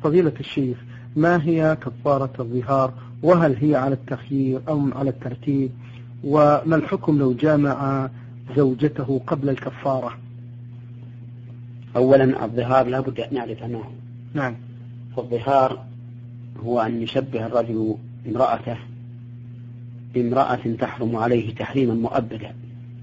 فضيلة الشيخ، ما هي كفارة الظهار، وهل هي على التخيير أو على الترتيب؟ وما الحكم لو جامع زوجته قبل الكفارة؟ أولا الظهار لا بد أن نعرف ما هو. نعم. فالظهار هو أن يشبه الرجل امرأته بامرأة تحرم عليه تحريما مؤبدا،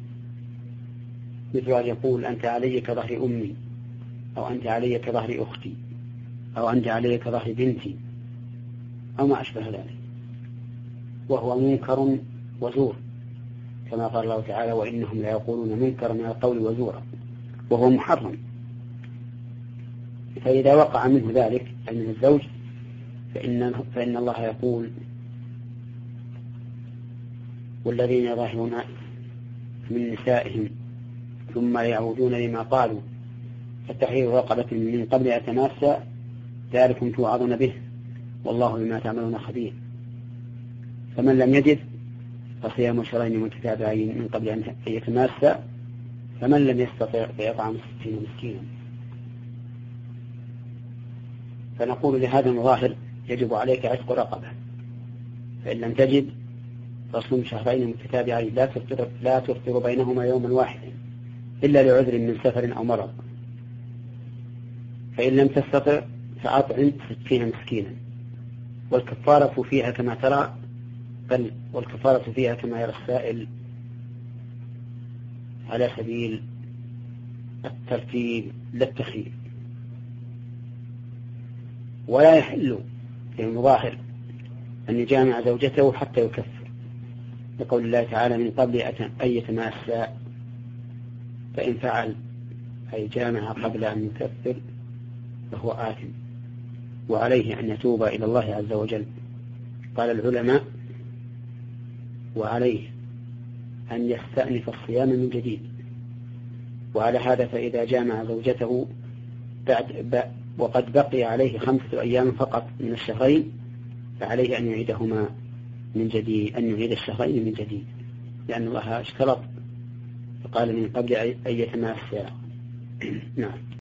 مثل أن يقول أنت علي كظهر أمي، أو أنت علي كظهر أختي، أو أنت علي كظهر بنتي، أو ما أشبه ذلك، وهو منكر وزور، كما قال الله تعالى وإنهم لا يقولون منكر من القول وزورا، وهو محرم. فإذا وقع منه ذلك أي من الزوج فإن الله يقول والذين يظاهرون من نسائهم ثم يعودون لما قالوا فتحرير رقبة من قبل أن يتماسا ذلكم توعظون به والله بما تعملون خبير. فمن لم يجد فصيام شهرين متتابعين من قبل أن يتماسا، فمن لم يستطع فيطعم 60 مسكينا. فنقول لهذا المظاهر يجب عليك عتق رقبة، فإن لم تجد فصوم شهرين متتابعين لا تفطر بينهما يوما واحدا إلا لعذر من سفر أو مرض. فإن لم تستطع فأطعم 60 مسكينا. والكفارة فيها كما ترى، بل والكفارة فيها كما يرى السائل على سبيل الترتيب لا التخيير. ولا يحل للمظاهر أن يجامع زوجته حتى يكفر، لقول الله تعالى من قبل أن يتماسا، فإن فعل أي جامع قبل أن يكفر فهو آثم، وعليه أن يتوب إلى الله عز وجل. قال العلماء وعليه أن يستأنف الصيام من جديد. وعلى هذا فإذا جامع زوجته وقد بقي عليه 5 أيام فقط من الشهرين فعليه أن يعيدهما من جديد، أن يعيد الشهرين من جديد، لأن الله اشترط فقال من قبل أن يتماسا. نعم.